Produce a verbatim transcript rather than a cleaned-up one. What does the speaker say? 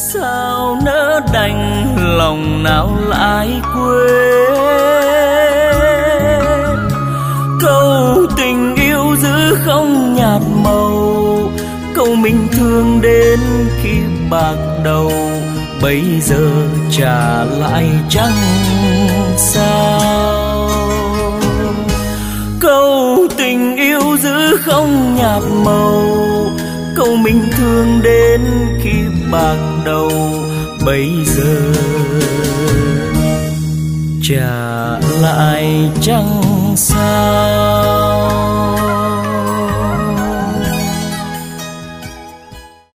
sao nỡ đành lòng nào lại quên. Câu tình yêu giữ không nhạt màu, câu mình thương đến khi bạc đầu, bây giờ trả lại chẳng sao. Câu tình yêu giữ không nhạt màu, câu mình thương đến khi bạc đầu, bây giờ trả lại chẳng sao.